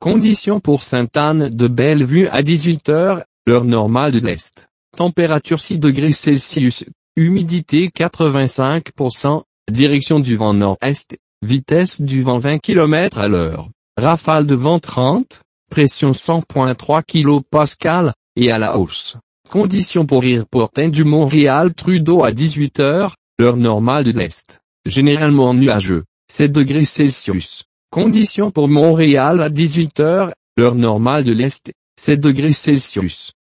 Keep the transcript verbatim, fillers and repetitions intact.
Conditions pour Sainte-Anne-de-Bellevue à dix-huit heures, heure normale de l'Est. Température six degrés Celsius, humidité quatre-vingt-cinq pour cent, direction du vent nord-est, vitesse du vent vingt kilomètres à l'heure, rafale de vent trente, pression cent virgule trois kilopascales, et à la hausse. Conditions pour Airport du Montréal Trudeau à dix-huit heures, heure normale de l'Est. Généralement nuageux, sept degrés Celsius. Conditions pour Montréal à dix-huit heures, heure normale de l'Est, sept degrés Celsius.